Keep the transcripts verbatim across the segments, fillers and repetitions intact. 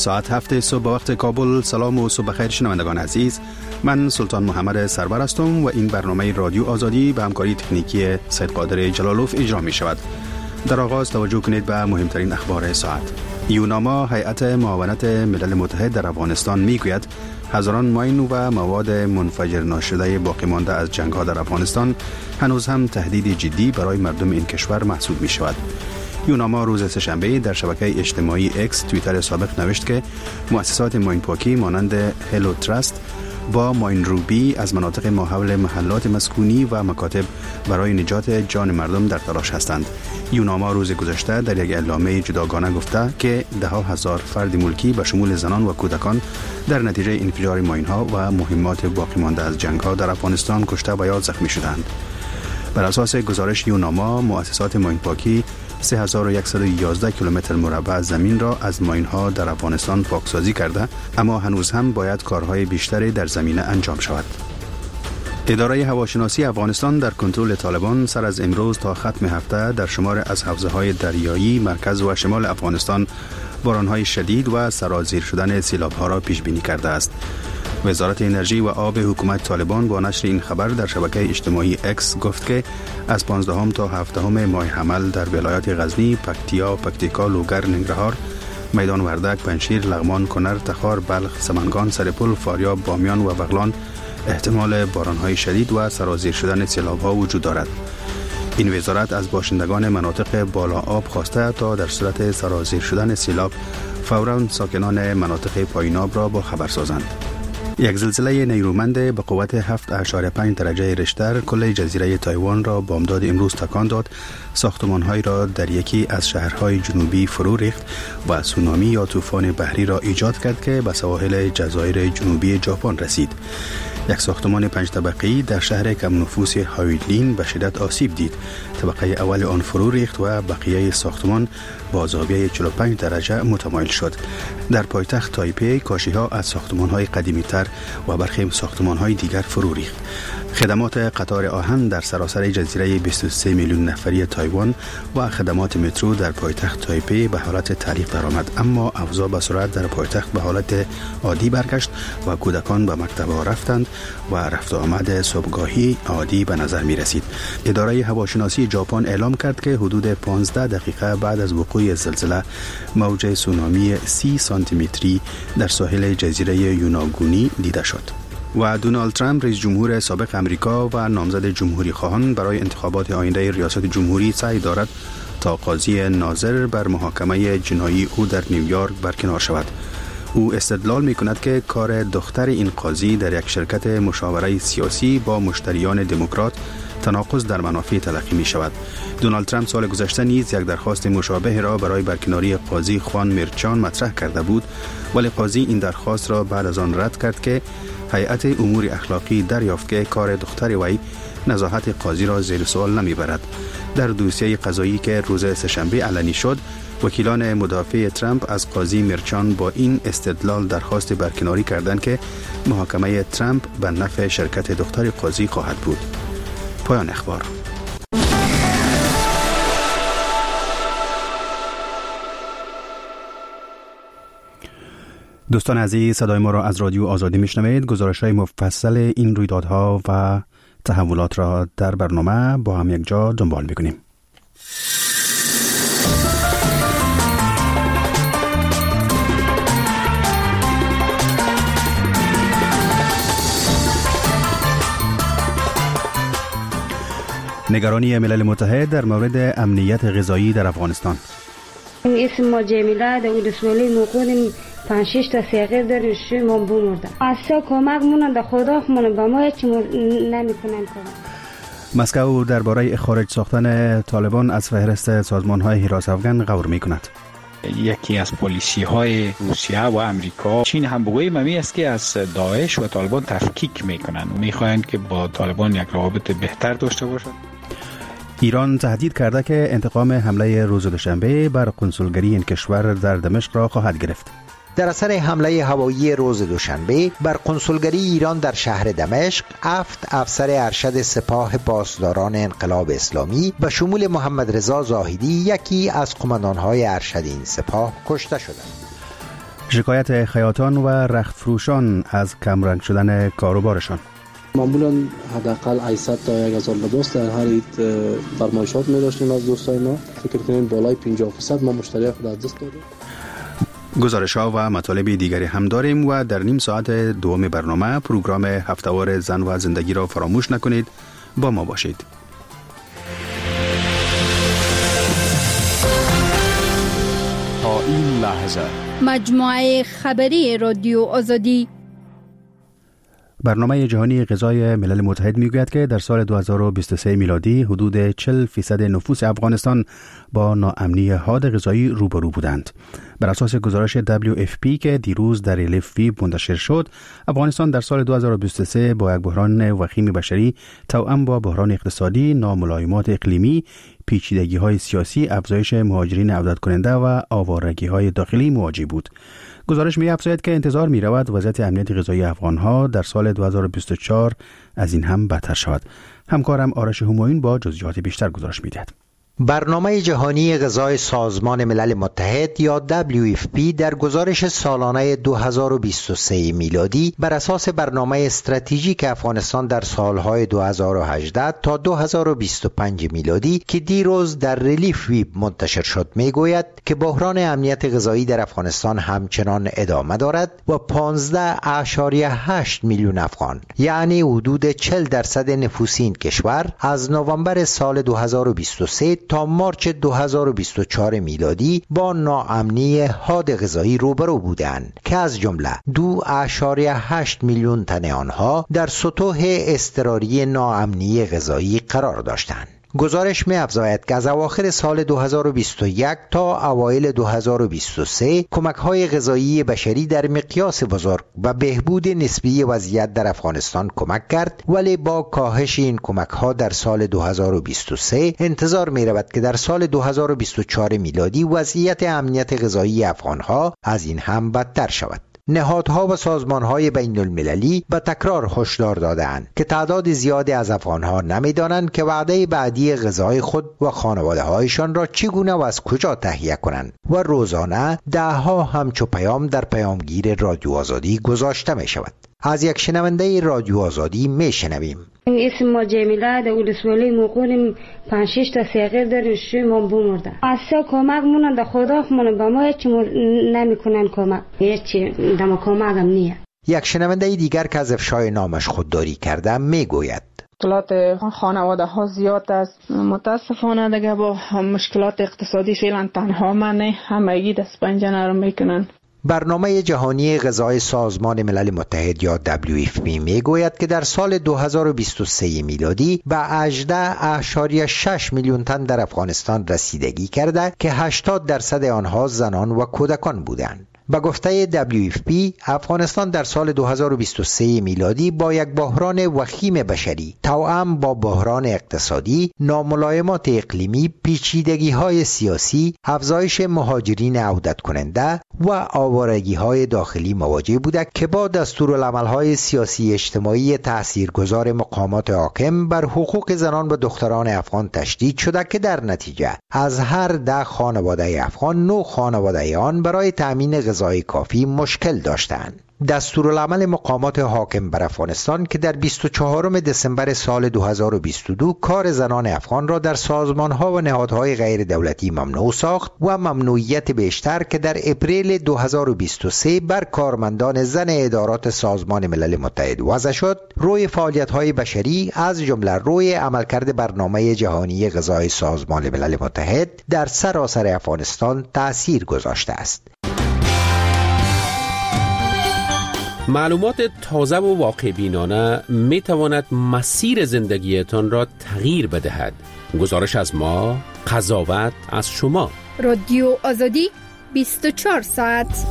ساعت هفت صبح وقت کابل. سلام و صبح بخیر شنوندگان عزیز، من سلطان محمد سرور هستم و این برنامه رادیو آزادی به همکاری تکنیکی سید قادر جلالوف اجرا می شود. در آغاز توجه کنید به مهمترین اخبار ساعت. یوناما، هیئت معاونت ملل متحد در افغانستان می گوید هزاران ماین و مواد منفجر ناشده باقی مانده از جنگ ها در افغانستان هنوز هم تهدید جدی برای مردم این کشور محسوب می شود. یوناما روز سه‌شنبه در شبکه اجتماعی اکس توییتر سابق نوشت که مؤسسات ماین پاکی مانند هلو تراست با ماین روبی از مناطق ماحول محلات مسکونی و مکاتب برای نجات جان مردم در تلاش هستند. یوناما روز گذشته در یک اعلامیه جداگانه گفته که ده ها هزار فرد ملکی به شمول زنان و کودکان در نتیجه انفجار ماین ها و مهمات باقی مانده از جنگ ها در افغانستان کشته و یا زخمی شدند. بر اساس گزارش یوناما، مؤسسات ماین پاکی سه هزار و صد و یازده کیلومتر مربع زمین را از ماین ها در افغانستان پاکسازی کرده، اما هنوز هم باید کارهای بیشتری در زمینه انجام شود. اداره هواشناسی افغانستان در کنترل طالبان سر از امروز تا ختم هفته در شمار از حوزه‌های دریایی مرکز و شمال افغانستان باران‌های شدید و سرازیر شدن سیلاب‌ها را پیش بینی کرده است. وزارت انرژی و آب حکومت طالبان با نشر این خبر در شبکه اجتماعی اکس گفت که از پانزدهم تا هفدهم ماه حمل در ولایات غزنی، پکتیا، پکتیکا، لوگر، ننگرهار، میدان وردک، پنجشیر، لغمان، کنر، تخار، بلخ، سمنگان، سرپل، فاریاب، بامیان و بغلان احتمال باران‌های شدید و سرازیر شدن سیلاب‌ها وجود دارد. این وزارت از باشندگان مناطق بالا آب خواسته تا در صورت سرازیر شدن سیلاب فوراً ساکنان مناطق پایین آب را با خبر سازند. یک زلزله نیرومند به قوت هفت اشاره پنج درجه ریشتر کل جزیره تایوان را بامداد امروز تکان داد، ساختمان‌هایی را در یکی از شهرهای جنوبی فرو ریخت و سونامی یا طوفان بحری را ایجاد کرد که به سواحل جزایر جنوبی ژاپن رسید. یک ساختمان پنج طبقه‌ای در شهر کم نفوس هایلین به شدت آسیب دید. طبقه اول آن فرو ریخت و بقیه ساختمان با زاویه چهل و پنج درجه متمایل شد. در پایتخت تایپی کاشی‌ها از ساختمان‌های قدیمی‌تر و برخی ساختمان‌های دیگر فرو ریخت. خدمات قطار آهن در سراسر جزیره بیست و سه میلیون نفری تایوان و خدمات مترو در پایتخت تایپی به حالت تعلیق درآمد، اما اوضاع به سرعت در پایتخت به حالت عادی برگشت و کودکان به مکتب رفتند و رفت و آمد صبحگاهی عادی به نظر می رسید. اداره هواشناسی ژاپن اعلام کرد که حدود پانزده دقیقه بعد از وقوع زلزله موج سونامی سی سانتی متری در ساحل جزیره یوناگونی دیده شد. و دونالد ترامپ رئیس جمهور سابق امریکا و نامزد جمهوری خواهان برای انتخابات آینده ریاست جمهوری سعی دارد تا قاضی ناظر بر محاکمه جنایی او در نیویورک برکنار شود. او استدلال می کند که کار دختر این قاضی در یک شرکت مشاوره سیاسی با مشتریان دموکرات تناقض در منافع تلقی می شود. دونالد ترامپ سال گذشته نیز یک درخواست مشابه را برای برکناری قاضی خوان مرچان مطرح کرده بود، ولی قاضی این درخواست را بعد از آن رد کرد که هیئت امور اخلاقی دریافت که کار دختر وی نزاهت قاضی را زیر سوال نمی برد. در دوسیه قضایی که روز سه‌شنبه علنی شد، وکیلان مدافع ترامپ از قاضی مرچان با این استدلال درخواست برکناری کردند که محاکمه ترامپ به نفع شرکت دختر قاضی خواهد بود. پایان اخبار. دوستان عزیز، صدای ما را از رادیو آزادی میشنوید. گزارش‌های مفصل این رویدادها و تحولات را در برنامه با هم یک جا دنبال می‌کنیم. نگرانی ملل متحد در مورد امنیت غذایی در افغانستان. اسم ما جمیله در ولسوالی موقعیم پنج شش تا سیغیر داریم، شوی ما بمردن. اصلا کمک مونن در خدا مونن با ما هیچ نمی کنن کمک. مسکو درباره خارج ساختن طالبان از فهرست سازمان‌های حراس افغان غور می‌کند. یکی از پالیسی های روسیه و امریکا، چین هم بگوییم همی است که از داعش و طالبان تفکیک میکنن و میخواهند که با طالبان یک روابط بهتر داشته باشند. ایران تهدید کرده که انتقام حمله روز دوشنبه بر کنسولگری این کشور در دمشق را خواهد گرفت. در اثر حمله هوایی روز دوشنبه بر کنسولگری ایران در شهر دمشق، هفت افسر ارشد سپاه پاسداران انقلاب اسلامی به شمول محمد رضا زاهدی، یکی از قماندان‌های ارشد این سپاه، کشته شدند. شکایت خیاطان و رخت فروشان از کمرنگ شدن کاروبارشان. معمولا حداقل هشتصد تا هزار لباس در هر عید فرمایشات می داشتیم از دوستای ما. فکر کنیم بالای پنجاه درصد ما مشتری خود از دست دادیم. گزارش ها و مطالب دیگری هم داریم و در نیم ساعت دوم برنامه پروگرام هفته‌وار زن و زندگی را فراموش نکنید. با ما باشید. تا این لحظه مجموعه خبری رادیو آزادی. برنامه جهانی غذای ملل متحد میگوید که در سال دو هزار و بیست و سه میلادی حدود چهل درصد نفوس افغانستان با ناامنی حاد غذایی روبرو بودند. بر اساس گزارش دبلیو اف پی که دیروز در ریلیف ویب منتشر شد، افغانستان در سال دو هزار و بیست و سه با یک بحران وخیم بشری توأم با بحران اقتصادی، ناملایمات اقلیمی، پیچیدگی‌های سیاسی، افزایش مهاجرین عودت کننده و آوارگی‌های داخلی مواجه بود. گزارش می‌افزاید که انتظار می‌رود وضعیت امنیت غذایی افغان‌ها در سال دو هزار و بیست و چهار از این هم بدتر شود. همکارم آرش همایون با جزئیات بیشتر گزارش می‌دهد. برنامه جهانی غذای سازمان ملل متحد یا دبلیو اف پی در گزارش سالانه دو هزار و بیست و سه میلادی بر اساس برنامه استراتژیک افغانستان در سالهای دو هزار و هجده تا دو هزار و بیست و پنج میلادی که دیروز در ریلیف ویب منتشر شد میگوید که بحران امنیت غذایی در افغانستان همچنان ادامه دارد و پانزده ممیز هشت میلیون افغان یعنی حدود چهل درصد نفوس این کشور از نوامبر سال دو هزار و بیست و سه تا مارچ دو هزار و بیست و چهار میلادی با ناامنی حاد غذایی روبرو بودند که از جمله دو ممیز هشت میلیون تن آنها در سطوح اضطراری ناامنی غذایی قرار داشتند. گزارش می افزاید که از اواخر سال دو هزار و بیست و یک تا اوایل دو هزار و بیست و سه کمک‌های غذایی بشری در مقیاس بزرگ و بهبود نسبی وضعیت در افغانستان کمک کرد، ولی با کاهش این کمک‌ها در سال دو هزار و بیست و سه انتظار می رود که در سال دو هزار و بیست و چهار میلادی وضعیت امنیت غذایی افغان‌ها از این هم بدتر شود. نهادها و سازمانهای بین المللی به تکرار هشدار دادند که تعداد زیادی از افغانها نمیدانند که وعده بعدی غذای خود و خانواده‌هایشان را چگونه و از کجا تهیه کنند و روزانه دهها همچو پیام در پیامگیر رادیو آزادی گذاشته می شود. از یک شنونده رادیو آزادی می شنویم. اسم ما جمیله در ولسوالی موقعیم پنج شش تا سیغیر داریم شوی ما بمرده. اصلا کمک مونن در خدا مونن با ما هیچی نمی کنن کمک. هیچی دم کمک هم نیه. یک شنونده دیگر که از افشای نامش خودداری کرده می گوید. مشکلات خانواده ها زیاد است. متاسفانه دیگه با مشکلات اقتصادی فعلا تنها منه همگی دست پنجه رو میکنن. برنامه جهانی غذای سازمان ملل متحد یا دبلیو اف پی میگوید که در سال دو هزار و بیست و سه میلادی به هجده ممیز شش میلیون تن در افغانستان رسیدگی کرده که هشتاد درصد آنها زنان و کودکان بودند. با گفته دبلیو اف پی افغانستان در سال دو هزار و بیست و سه میلادی با یک بحران وخیم بشری توأم با بحران اقتصادی، ناملایمات اقلیمی، پیچیدگی‌های سیاسی، افزایش مهاجرین عودت کننده و آوارگی‌های داخلی مواجه بوده که با دستورالعمل‌های سیاسی اجتماعی تاثیرگذار مقامات حاکم بر حقوق زنان و دختران افغان تشدید شده که در نتیجه از هر ده خانواده افغان نه خانواده آن برای تأمین غذای کافی مشکل داشتند. دستورالعمل مقامات حاکم بر افغانستان که در بیست و چهارم دسامبر سال دو هزار و بیست و دو کار زنان افغان را در سازمان‌ها و نهادهای غیر دولتی ممنوع ساخت و ممنوعیت بیشتر که در اپریل دو هزار و بیست و سه بر کارمندان زن ادارات سازمان ملل متحد وضع شد، روی فعالیت‌های بشری از جمله روی عملکرد برنامه جهانی غذای سازمان ملل متحد در سراسر افغانستان تأثیر گذاشته است. معلومات تازه و واقع بینانه می تواند مسیر زندگیتان را تغییر بدهد. گزارش از ما، قضاوت از شما. رادیو آزادی بیست و چهار ساعت.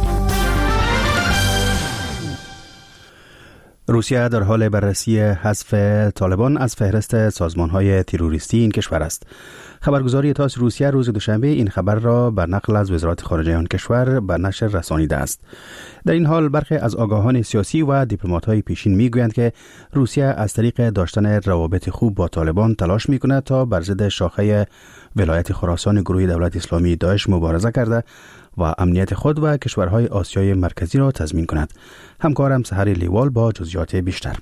روسیه در حال بررسی حذف طالبان از فهرست سازمان‌های تروریستی این کشور است. خبرگزاری تاس روسیه روز دوشنبه این خبر را بر نقل از وزارت خارجه آن کشور به نشر رسانیده است. در این حال برخی از آگاهان سیاسی و دیپلمات‌های پیشین می‌گویند که روسیه از طریق داشتن روابط خوب با طالبان تلاش می‌کند تا بر ضد شاخه ولایت خراسان گروه دولت اسلامی داعش مبارزه کرده و امنیت خود و کشورهای آسیای مرکزی را تضمین کند. همکارم سحر لیوال با جزئیات بیشتر.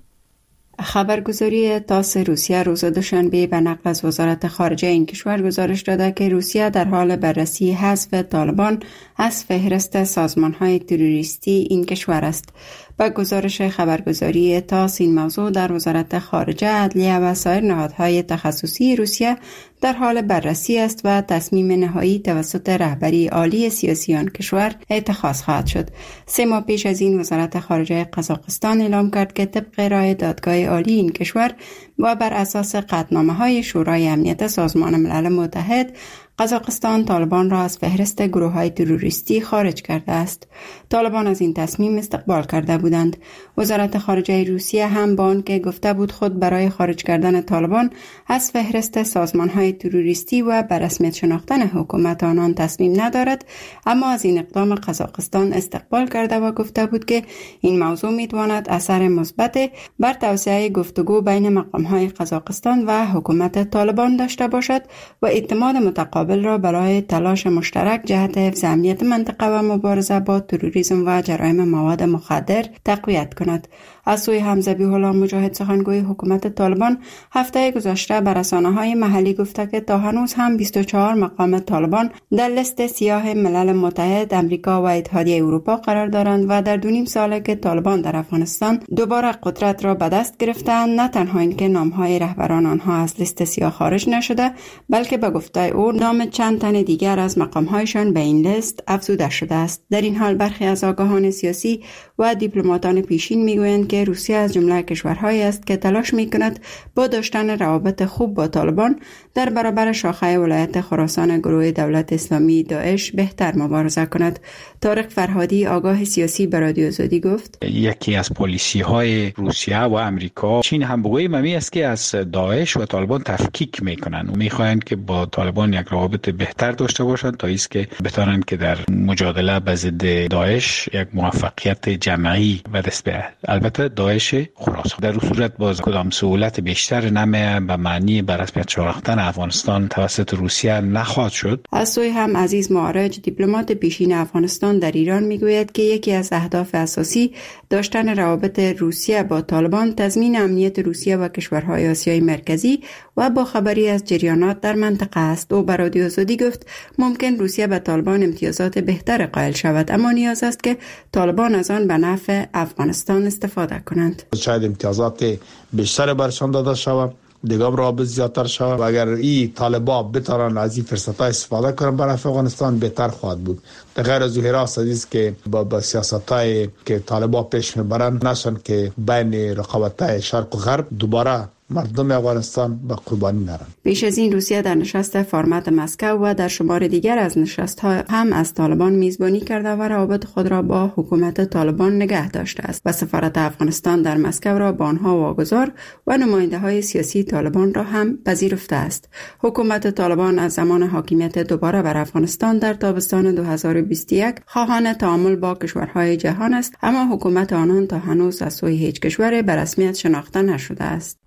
خبرگزاری تاس روسیه روز دوشنبه به نقل از وزارت خارجه این کشور گزارش داده که روسیه در حال بررسی حذف طالبان از فهرست سازمان‌های تروریستی این کشور است. با گزارش خبرگزاری تاس این موضوع در وزارت خارجه، عدلیه و سایر نهادهای تخصصی روسیه در حال بررسی است و تصمیم نهایی توسط رهبری عالی سیاسی آن کشور اتخاذ خواهد شد. سه ماه پیش از این وزارت خارجه قزاقستان اعلام کرد که طبق رای دادگاه عالی این کشور و بر اساس قطعنامه‌های شورای امنیت سازمان ملل متحد، قزاقستان طالبان را از فهرست گروه‌های تروریستی خارج کرده است. طالبان از این تصمیم استقبال کرده بودند. وزارت خارجه روسیه هم با آنکه گفته بود خود برای خارج کردن طالبان از فهرست سازمان‌های تروریستی و به رسمیت شناختن حکومت آنان تصمیم ندارد، اما از این اقدام قزاقستان استقبال کرده و گفته بود که این موضوع می‌تواند اثر مثبت بر توسعه گفتگو بین مقام‌های قزاقستان و حکومت طالبان داشته باشد و اعتماد متقابل را برای تلاش مشترک جهت حفظ امنیت منطقه و مبارزه با تروریسم و جرایم مواد مخدر تقویت کند. از سوی ذبیح الله مجاهد، سخنگوی حکومت طالبان، هفته گذشته بر رسانه‌های محلی گفته که تا هنوز هم بیست و چهار مقام طالبان در لیست سیاه ملل متحد، امریکا و اتحادیه اروپا قرار دارند و در دو نیم ساله که طالبان در افغانستان دوباره قدرت را به دست گرفتند، نه تنها اینکه نام‌های رهبران آنها از لیست سیاه خارج نشده، بلکه به گفته او نام چند تن دیگر از مقام‌هایشان به این لیست افزوده شده است. در این حال برخی از آگاهان سیاسی و دیپلماتان پیشین میگویند که روسیه از جمله کشورهایی است که تلاش میکند با داشتن روابط خوب با طالبان در برابر شاخه ولایت خراسان گروه دولت اسلامی داعش بهتر مبارزه کند. طارق فرهادی، آگاه سیاسی، به رادیو آزادی گفت: یکی از پالیسی های روسیه و امریکا، چین هم بگویی ممی است که از داعش و طالبان تفکیک میکنن و میخواهند که با طالبان یک روابط بهتر داشته باشند تا ایست که بتوانند که در مجادله به ضد داعش یک موفقیت جمعی و دست به البته داعش خراسان در صورت باز کدام سهولت بیشتر نمه به معنی به رسمیت شناختن افغانستان توسط روسیه نخواهد شد. از سوی هم عزیز معارج، دیپلمات پیشین افغانستان، در ایران میگوید که یکی از اهداف اساسی داشتن روابط روسیه با طالبان تضمین امنیت روسیه و کشورهای آسیای مرکزی و با خبری از جریانات در منطقه است. او به رادیو آزادی گفت ممکن روسیه به طالبان امتیازات بهتر قائل شود، اما نیاز است که طالبان از آن به نفع افغانستان استفاده کنند. شاید امتیازات بیشتر برشان داده شود، دیگه رابط زیادتر شود و اگر این طالبا بتوانند از این فرصت‌ها استفاده کنند برای افغانستان بهتر خواهد بود. در غیر از ظهور است که با, با سیاست‌های که طالبا پیش میبرند نشن که بین رقابت‌های شرق و غرب دوباره مردم افغانستان به قربانی نرن. پیش از این روسیه در نشست فرمت مسکو و در شمار دیگر از نشست‌ها هم از طالبان میزبانی کرده و روابط خود را با حکومت طالبان نگه داشته است و سفارت افغانستان در مسکو را با آنها واگذار و نماینده‌های سیاسی طالبان را هم پذیرفته است. حکومت طالبان از زمان حاکمیت دوباره بر افغانستان در تابستان دو هزار و بیست و یک خواهان تعامل با کشورهای جهان است، اما حکومت آنان تا هنوز از سوی هیچ کشور به رسمیت شناخته نشده است.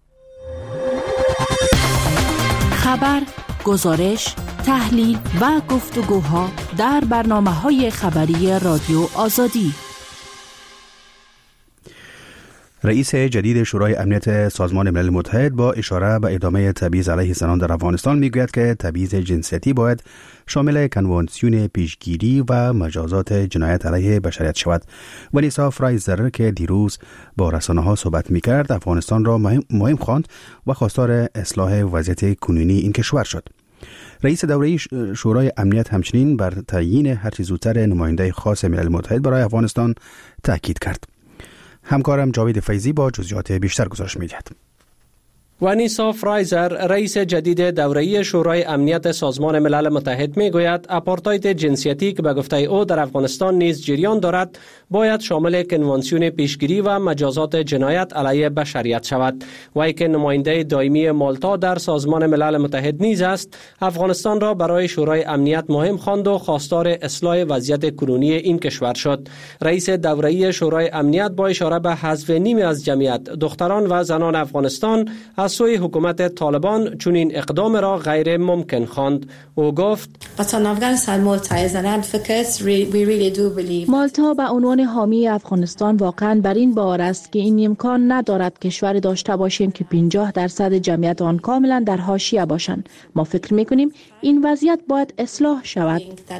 خبر، گزارش، تحلیل و گفتگوها در برنامه‌های خبری رادیو آزادی. رئیس جدید شورای امنیت سازمان ملل متحد با اشاره به ادامه تبعیض علیه زنان در افغانستان میگوید که تبعیض جنسیتی باید شامل کنوانسیون پیشگیری و مجازات جنایت علیه بشریت شود. ونیسا فرایزر که دیروز با رسانه‌ها صحبت میکرد، افغانستان را مهم, مهم خواند و خواستار اصلاح وضعیت کنونی این کشور شد. رئیس دوره شورای امنیت همچنین بر تعیین هر چه زودتر نماینده خاص ملل متحد برای افغانستان تاکید کرد. همکارم جاوید فیضی با جزئیات بیشتر گزارش می‌دهد. ونیسا فرایزر، رئیس جدید دوره‌ای شورای امنیت سازمان ملل متحد میگوید اپارتاید جنسیتی که به گفته او در افغانستان نیز جریان دارد باید شامل کنوانسیون پیشگیری و مجازات جنایت علیه بشریت شود. وی که نماینده دائمی مالتا در سازمان ملل متحد نیز است، افغانستان را برای شورای امنیت مهم خواند و خواستار اصلاح وضعیت کنونی این کشور شد. رئیس دوره‌ای شورای امنیت با اشاره به حذف نیمی از جمعیت دختران و زنان افغانستان از از سوی حکومت طالبان چنین اقدام را غیر ممکن خواند. او گفت مالتا به عنوان حامی افغانستان واقعا بر این باور است که این امکان ندارد کشور داشته باشیم که پنجاه درصد جمعیت آن کاملا در حاشیه باشند. ما فکر می‌کنیم این وضعیت باید اصلاح شود.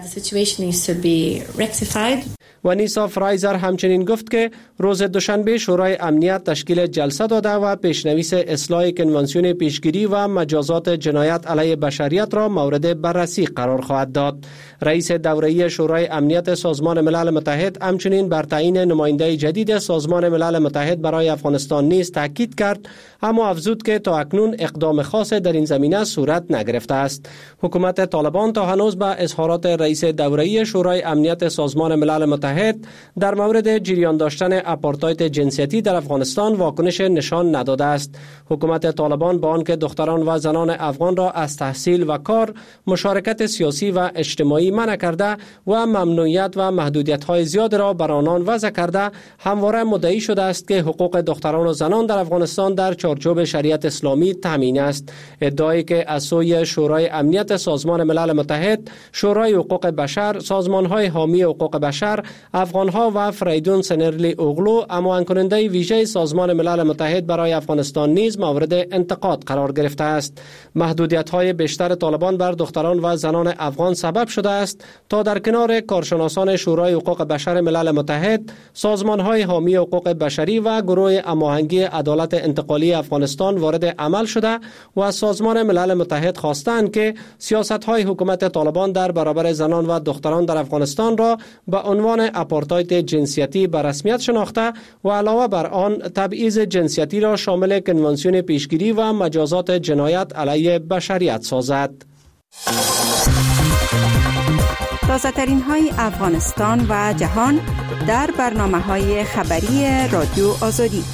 و نیسا فرایزر همچنین گفت که روز دوشنبه شورای امنیت تشکیل جلسه داده و پیشنویس اصلاح کنوانسیون پیشگیری و مجازات جنایت علیه بشریت را مورد بررسی قرار خواهد داد. رئیس دوره‌ای شورای امنیت سازمان ملل متحد همچنین بر تعیین نماینده جدید سازمان ملل متحد برای افغانستان نیز تاکید کرد، اما افزود که تا اکنون اقدام خاص در این زمینه صورت نگرفته است. حکومت طالبان تا هنوز به اظهارات رئیس دوره‌ای شورای امنیت سازمان ملل متحد در مورد جریان داشتن آپارتاید جنسیتی در افغانستان واکنش نشان نداده است. حکومت طالبان با آنکه دختران و زنان افغان را از تحصیل و کار، مشارکت سیاسی و اجتماعی منع کرده و ممنوعیت و محدودیت‌های زیاد را بر آنان وضع کرده، همواره مدعی شده است که حقوق دختران و زنان در افغانستان در چارچوب شریعت اسلامی تامین است. ادعایی که از سوی شورای امنیت سازمان ملل متحد، شورای حقوق بشر، سازمان‌های حامی حقوق بشر، افغان‌ها و فریدون سنرلی اوغلو، معاون کننده ویژه سازمان ملل متحد برای افغانستان نیز مورد انتقاد قرار گرفته است. محدودیت‌های بیشتر طالبان بر دختران و زنان افغان سبب شده است تا در کنار کارشناسان شورای حقوق بشر ملل متحد، سازمان‌های حامی حقوق بشری و گروه هماهنگی عدالت انتقالی افغانستان وارد عمل شده و از سازمان ملل متحد خواستند که سیاست‌های حکومت طالبان در برابر زنان و دختران در افغانستان را به عنوان آپارتاید جنسیتی به رسمیت شناخته و علاوه بر آن تبعیض جنسیتی را شامل کنوانسیون پیشگیری و مجازات جنایت علیه بشریت سازد. تازه ترین های افغانستان و جهان در برنامه های خبری رادیو آزادی.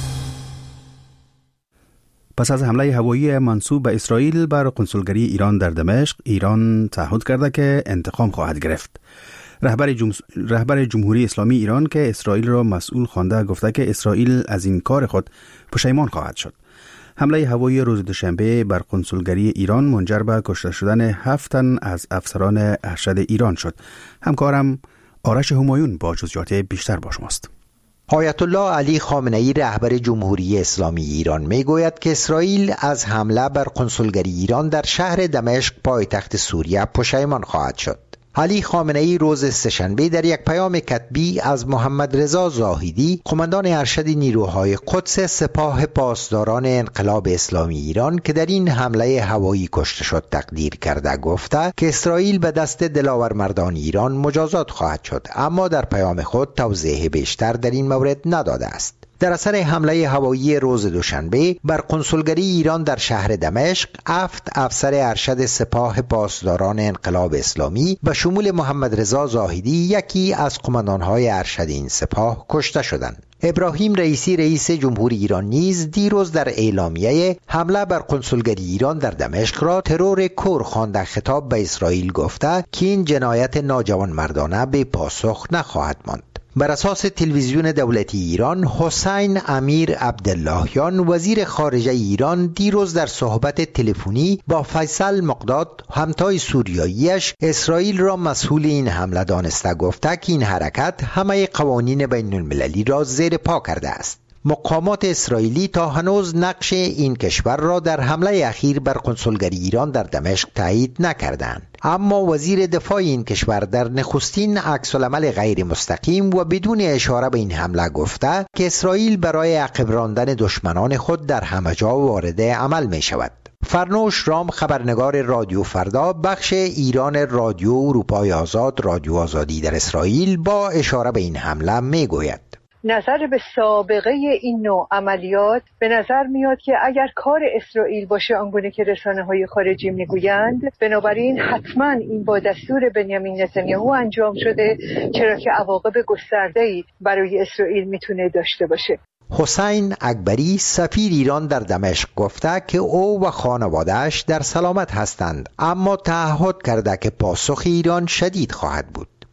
پس از حمله هوایی منسوب به اسرائیل بر قنسولگری ایران در دمشق، ایران تعهد کرده که انتقام خواهد گرفت. رهبر, جمس... رهبر جمهوری اسلامی ایران که اسرائیل را مسئول خوانده گفته که اسرائیل از این کار خود پشیمان خواهد شد. حمله هوایی روز دوشنبه بر قنسولگری ایران منجر به کشته شدن هفت تن از افسران ارشد ایران شد. همکارم آرش همایون با جزئیات بیشتر با شماست. آیت الله علی خامنه ای رهبر جمهوری اسلامی ایران میگوید که اسرائیل از حمله بر قنسولگری ایران در شهر دمشق پایتخت سوریه پشیمان خواهد شد. علی خامنه ای روز سه‌شنبه در یک پیام کتبی از محمد رضا زاهدی، قماندان ارشد نیروهای قدس سپاه پاسداران انقلاب اسلامی ایران که در این حمله هوایی کشته شد، تقدیر کرده گفته که اسرائیل به دست دلاور مردان ایران مجازات خواهد شد، اما در پیام خود توضیح بیشتر در این مورد نداده است. در اثر حمله هوایی روز دوشنبه بر قنسولگری ایران در شهر دمشق، هفت افسر ارشد سپاه پاسداران انقلاب اسلامی به شمول محمد رضا زاهدی، یکی از قماندان‌های ارشد این سپاه، کشته شدند. ابراهیم رئیسی رئیس جمهوری ایران نیز دیروز در اعلامیه حمله بر قنسولگری ایران در دمشق را ترور کور خوانده خطاب به اسرائیل گفته که این جنایت ناجوان مردانه به پاسخ نخواهد ماند. بر اساس تلویزیون دولتی ایران، حسین امیر عبداللهیان وزیر خارجه ایران دیروز در صحبت تلفنی با فیصل مقداد همتای سوریاییش اسرائیل را مسئول این حمله دانسته گفته که این حرکت همه قوانین بین المللی را زیر پا کرده است. مقامات اسرائیلی تا هنوز نقش این کشور را در حمله اخیر بر قنسولگری ایران در دمشق تایید نکردند، اما وزیر دفاع این کشور در نخستین عکس‌العمل غیر مستقیم و بدون اشاره به این حمله گفته که اسرائیل برای عقب راندن دشمنان خود در همه جا وارد عمل می شود. فرنوش رام، خبرنگار رادیو فردا، بخش ایران رادیو اروپای آزاد، رادیو آزادی در اسرائیل، با اشاره به این حمله می گوید: نظر به سابقه این نوع عملیات به نظر میاد که اگر کار اسرائیل باشه آنگونه که رسانه‌های خارجی میگویند، بنابراین حتما این با دستور بنیامین نتانیاهو انجام شده، چرا که عواقب گسترده‌ای برای اسرائیل میتونه داشته باشه. حسین اکبری، سفیر ایران در دمشق، گفته که او و خانواده‌اش در سلامت هستند، اما تعهد کرده که پاسخ ایران شدید خواهد بود.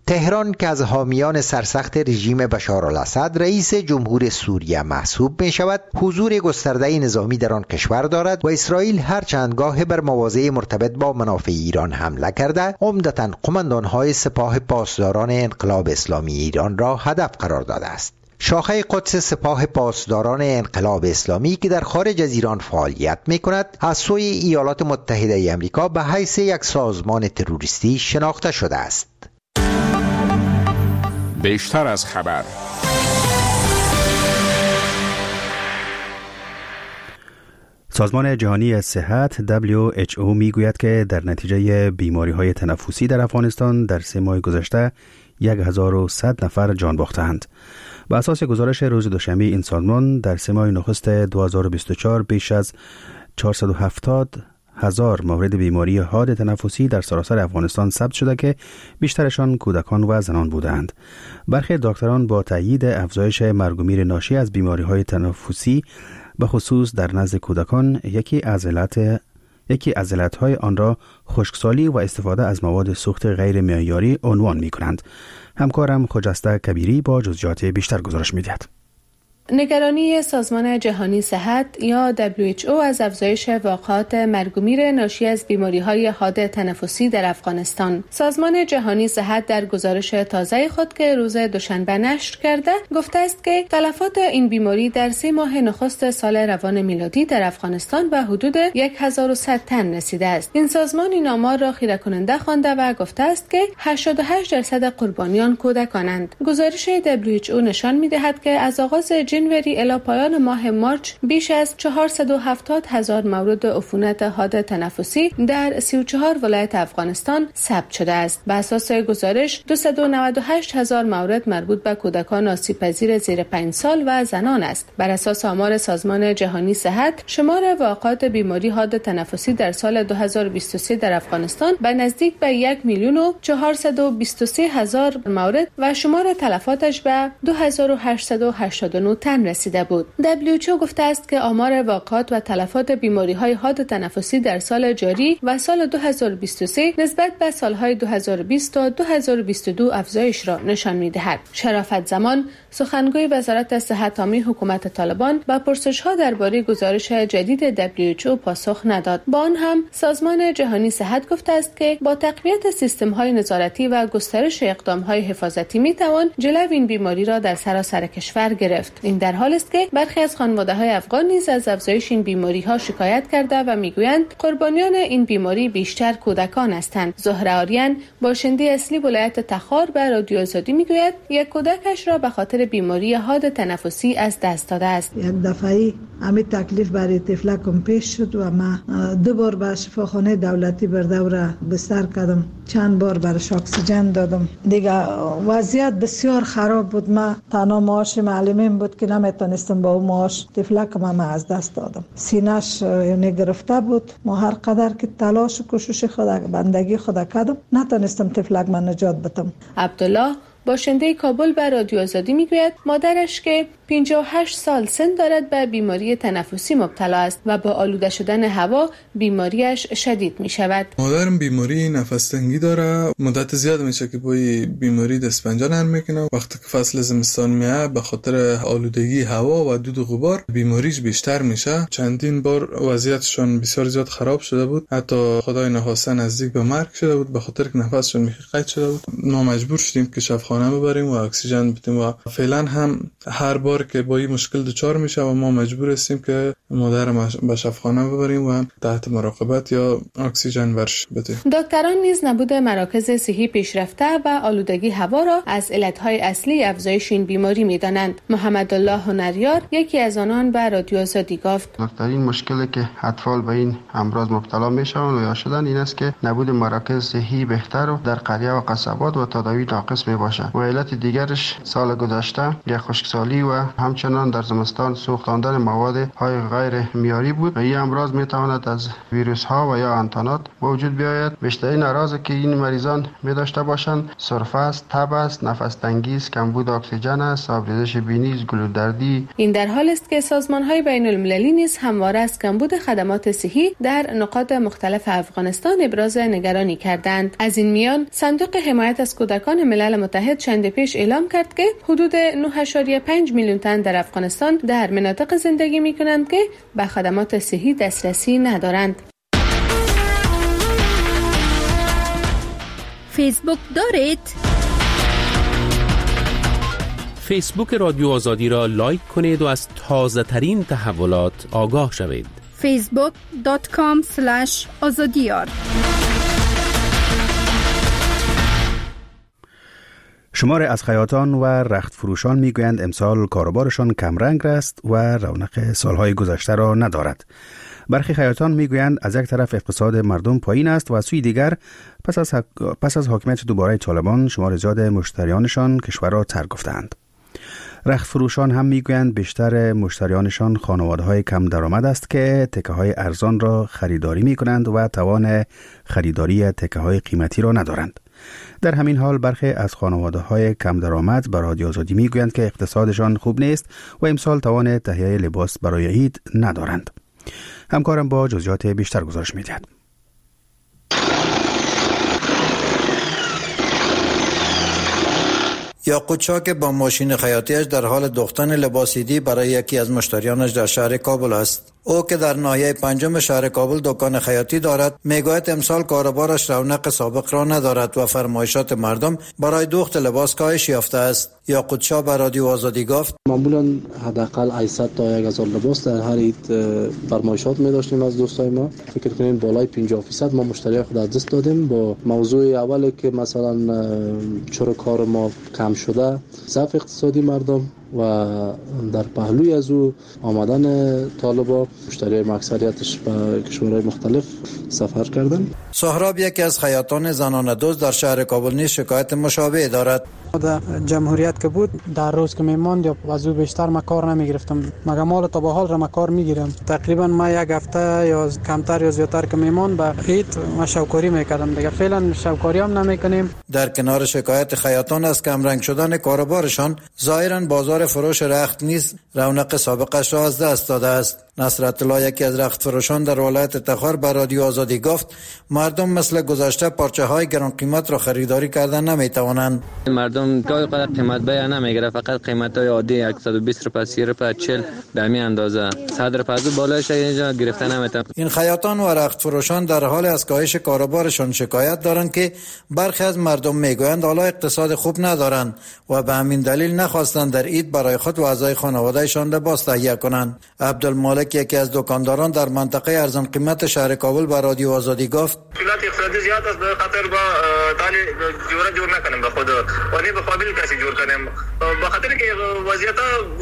تهران که از حامیان سرسخت رژیم بشار الاسد رئیس جمهور سوریه محسوب می شود، حضور گسترده نظامی در آن کشور دارد و اسرائیل هر چند گاه بر مواضع مرتبط با منافع ایران حمله کرده، عمدتاً قماندان‌های سپاه پاسداران انقلاب اسلامی ایران را هدف قرار داده است. شاخه قدس سپاه پاسداران انقلاب اسلامی که در خارج از ایران فعالیت می کند، از سوی ایالات متحده ای آمریکا به حیث یک سازمان تروریستی شناخته شده است. بیشتر از خبر. سازمان جهانی صحت دبلیو اچ او می گوید که در نتیجه بیماری های تنفسی در افغانستان در سه ماه گذشته هزار و صد نفر جان باختند. به اساس گزارش روز دوشنبه این سازمان در سه ماه نخست دو هزار و بیست و چهار بیش از چهارصد و هفتاد هزار مورد بیماری حاد تنفسی در سراسر افغانستان ثبت شده که بیشترشان کودکان و زنان بودند. برخی دکتران با تأیید افزایش مرگ و میر ناشی از بیماری‌های تنفسی به خصوص در نزد کودکان یکی از علت یکی از علتهای آن را خشکسالی و استفاده از مواد سوخت غیر معیاری عنوان می‌کنند. همکارم خجسته کبیری با جزئیات بیشتر گزارش می‌دهد. نگرانی سازمان جهانی صحت یا دبلیو اچ او از افزایش واقعات مرگ و میر ناشی از بیماری‌های حاد تنفسی در افغانستان. سازمان جهانی صحت در گزارش تازه خود که روز دوشنبه نشر کرده گفته است که تلفات این بیماری در سه ماه نخست سال روان میلادی در افغانستان به حدود هزار و صد تن رسیده است. این سازمان این آمار را خیره کننده خوانده و گفته است که هشتاد و هشت درصد قربانیان کودکانند. گزارش دبلیو اچ او نشان می‌دهد که از آغاز جنوری الی پایان ماه مارچ بیش از چهارصد و هفتاد هزار مورد عفونت حاد تنفسی در سی و چهار ولایت افغانستان ثبت شده است. بر اساس گزارش دویست و نود و هشت هزار مورد مربوط به کودکان آسیب‌پذیر زیر پنج سال و زنان است. بر اساس آمار سازمان جهانی صحت، شمار واقعات بیماری حاد تنفسی در سال دو هزار و بیست و سه در افغانستان به نزدیک به یک میلیون و چهارصد و بیست و سه هزار مورد و شمار تلفاتش به دو هزار و هشتصد و هشتاد و نه تن رسیده بود. دبلیو اچ او گفته است که آمار واقعات و تلفات بیماری‌های حاد تنفسی در سال جاری و سال دو هزار و بیست و سه نسبت به سال‌های دو هزار و بیست تا دو هزار و بیست و دو افزایش را نشان می‌دهد. شرافت زمان، سخنگوی وزارت صحت عامه حکومت طالبان به پرسش‌ها درباره گزارش جدید دبلیو اچ او پاسخ نداد. با آن هم سازمان جهانی صحت گفته است که با تقویت سیستم‌های نظارتی و گسترش اقدام‌های حفاظتی می‌توان جلوی این بیماری را در سراسر کشور گرفت. این در حالی است که برخی از خانواده‌های افغان نیز از افزایش این بیماری‌ها شکایت کرده و می‌گویند قربانیان این بیماری بیشتر کودکان هستند. زهره آریان، باشنده اصلی ولایت تخار، به رادیو آزادی می‌گوید یک کودکش را به خاطر بیماری حاد تنفسی از دست داده است. یک دفعه همین تکلیف برای طفلکم پیش شد و ما دو بار به شفاخانه دولتی بر دوره بستر کردم، چند بار برش اکسیژن دادم. دیگه وضعیت بسیار خراب بود. ما تنها معاش معلمیم بود که نمیتونستم با اون معاش طفلکم هم از دست دادم. سینه‌اش یعنی گرفته بود. ما هر قدر که تلاش و کوشش خود بندگی خود کردم نتونستم طفلک من نجات بدم. عبدالله، باشنده کابل، به رادیو آزادی میگوید مادرش که پنجاه و هشت سال سن دارد به بیماری تنفسی مبتلا است و با آلوده شدن هوا بیماریش شدید می شود. مادرم بیماری نفس تنگی داره. مدت زیاد میشه که با بیماری دست پنجه نرم میکنه. وقتی که فصل زمستان میاد به خاطر آلودگی هوا و دود و غبار بیماریش بیشتر میشه. چندین بار وضعیتشون بسیار زیاد خراب شده بود. حتی خدای نخواسته نزدیک به مرگ شده بود به خاطر که نفسشون میخی قید شده بود. ما مجبور شدیم که شفاخانه ببریم و اکسیژن بدیم و فعلا هم هر بار که با این مشکل دچار میشه و ما مجبور هستیم که مادرم به شفاخانه ببریم و تحت مراقبت یا اکسیژن ورش بدیم. دکتران نیز نبود مراکز صحی پیشرفته و آلودگی هوا را از علتهای اصلی افزایش این بیماری میدانند. محمد الله هنریار، یکی از آنان، به رادیو آزادی گفت دکترین مشکلی که اطفال به این امراض مبتلا میشوند و یا شدن این است که نبود مراکز صحی بهتر در قریه و قصبات و تداوی ناقص میباشد. میشه و علت دیگرش سال گذشته یک خشکسالی و همچنان در زمستان سوختاندن مواد های غیر معیاری بود و این امراض میتواند از ویروس ها و یا انتانات وجود بیاید. بیشترین اعراضی که این مریضان می داشته باشند سرفه است، تب است، نفس تنگی است، کمبود اکسیژن است، آبریزش بینی، گلودردی. این در حال است که سازمان‌های بین‌المللی نیز همواره از کمبود خدمات صحی در نقاط مختلف افغانستان ابراز نگرانی کردند. از این میان صندوق حمایت از کودکان ملل متحد چند پیش اعلام کرد که حدود نه و پنج میلیون تن در افغانستان در مناطق زندگی می‌کنند که به خدمات صحی دسترسی ندارند. فیسبوک دارید؟ فیسبوک رادیو آزادی را لایک کنید و از تازه ترین تحولات آگاه شوید. فیسبوک دات کام اسلش آزادیار. شمار از خیاطان و رخت فروشان میگویند امسال کاروبارشان کمرنگ است و رونق سالهای گذشته را ندارد. برخی خیاطان میگویند از یک طرف اقتصاد مردم پایین است و از سوی دیگر پس از, حک... پس از حاکمیت دوباره طالبان شمار زیاد مشتریانشان کشور را ترک گفتند. رخت فروشان هم میگویند بیشتر مشتریانشان خانواده‌های کم درآمد است که تکه‌های ارزان را خریداری میکنند و توان خریداری تکه‌های قیمتی را ندارند. در همین حال برخی از خانواده‌های کم درآمد به رادیو آزادی میگویند که اقتصادشان خوب نیست و امسال توان تهیه لباس برای عید ندارند. همکارم با جزئیات بیشتر گزارش می‌دهد. یاقوت شاه که با ماشین خیاطیش در حال دوختن لباسیدی برای یکی از مشتریانش در شهر کابل است. او که در ناحیه پنجم شهر کابل دکان خیاطی دارد میگوید امسال کاروبارش رونق سابق را ندارد و فرمایشات مردم برای دوخت لباس کاهش یافته است. یاقوت شاه به رادیو آزادی گفت معمولا حداقل هشتصد تا هزار لباس در هر عید فرمایشات می داشتیم از دوستای ما. فکر کنیم بالای پنجاه درصد ما مشتری خود از دست دادیم. با موضوع اولی که مثلا چرا کار ما کم شده، ضعف اقتصادی مردم و در پهلوی از او آمدن طالبا مشتری اکثریتش به کشورهای مختلف سفر کردن. سهراب یکی از خیاطان زنانه دوست در شهر کابل نیز شکایت مشابه دارد. در جمهوریت که بود در روز که میماند یا از او بیشتر ما کار نمیگرفتم، مگه مال تا به حال را ما کار میگیرم. تقریبا ما یک هفته یا کمتر یا زیادتر که میماند به عید ما شوکاری میکردم دیگه. فعلا شوکاری هم نمیکنیم. در کنار شکایت خیاطان از کمرنگ شدن کاروبارشان، ظاهرا بازار فروش رخت نیز رونق سابقش را از دست داده است. نصرت الله یکی از رخت فروشان در ولایت تخار به رادیو آزادی گفت مردم مثل گذشته پارچه های گران قیمت را خریداری کردن نمیتوانند. مردم گاهی قدر قیمت بیان نمیگیره، فقط قیمت های عادی صد و بیست روپیه، سی روپیه، چهل به همین اندازه، صد روپیه از بالایش اینجا گرفته نمیتونن. این خیاطان و رخت فروشان در حال از کاهش کاروبارشان شکایت دارند که برخی از مردم میگویند حالا اقتصاد خوب ندارند و به همین دلیل نخواستند در عید برای خود و اعضای خانواده‌شان لباس تهیه کنند. عبدالمالک یکی از دکانداران در منطقه ارزان قیمت شهر کابل به رادیو آزادی گفت مشکلات اقتصادی زیاد است، به خاطر با تالی جوره جور نکنیم به خود و نه به قابل کسی جور کنیم، به خاطر که وضعیت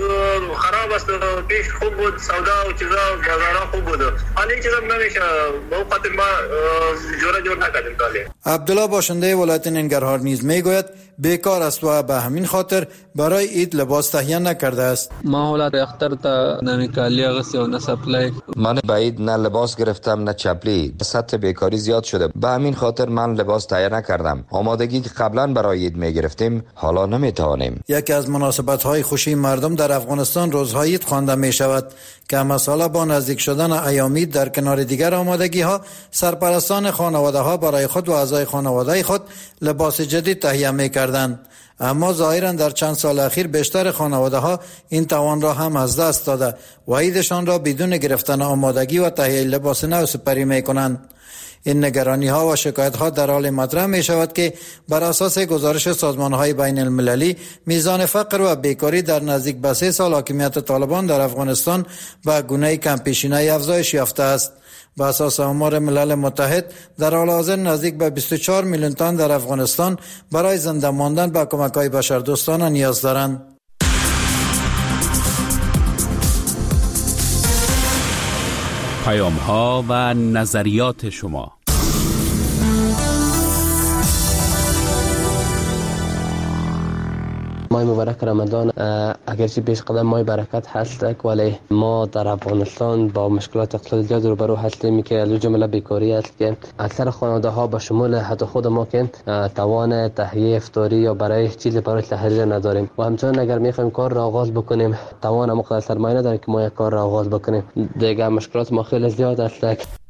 خراب است. پیش خوب بود، سودا و چیزا بازارا خوب بود، حالا این چیزا نمیشه، به خاطر ما جوره جور نکنیم تالی. عبدالله باشنده ولایت ننگرهار نیز میگوید بیکار است و به همین خاطر برای عید لباس تهیه نکرده است. ما حالت اختر تا نمیکالی غسی و نسپلی من به عید نه لباس گرفتم نه چپلی. سطح بیکاری زیاد شده، به همین خاطر من لباس تهیه نکردم. آمادگی که قبلا برای عید میگرفتیم حالا نمیتوانیم. یکی از مناسبت‌های خوشی مردم در افغانستان روزهای عید خوانده می شود که مساله با نزدیک شدن ایام عید در کنار دیگر آمادگی‌ها سرپرستان خانواده‌ها برای خود و اعضای خانواده خود لباس جدید تهیه می‌کردند. اما ظاهراً در چند سال اخیر بیشتر خانواده‌ها این توان را هم از دست داده و عیدشان را بدون گرفتن آمادگی و تهیه لباس نو سپری می‌کنند. این نگرانی ها و شکایت ها در حال مطرح می شود که بر اساس گزارش سازمان های بین المللی میزان فقر و بیکاری در نزدیک به سه سال حاکمیت طالبان در افغانستان به گونه کم پیشینه افزایش یافته است. به اساس آمار ملل متحد در حال حاضر نزدیک به بیست و چهار میلیون تن در افغانستان برای زنده ماندن به کمک های بشردوستانه نیاز دارند. پیام ها و نظریات شما. ماه مبارک رمضان اگرچه پیش قدم ماه برکت هست، ولی ما در افغانستان با مشکلات اقتصادی زیاد روبرو هستیم که از جمله بیکاری است که اکثر خانواده ها به شمول حتی خود ما که توان تهیه افطاری یا برای چیزی برای تحریر نداریم و همچنین اگر میخوایم کار را آغاز بکنیم توان مقدار سرمایه نداریم که ما یک کار را آغاز بکنیم. دیگه مشکلات ما خیلی زیاد است.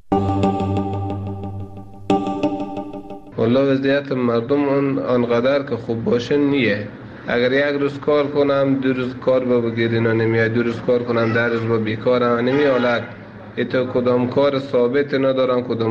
والله وضعیت مردم اون آنقدر که خوب باشه نیه. اگر یک روز کار کنم دو روز کار با بگیرین و نمیاد، دو روز کار کنم در روز با بیکارم نمی حالت ایتا کدام کار ثابت ندارم، کدام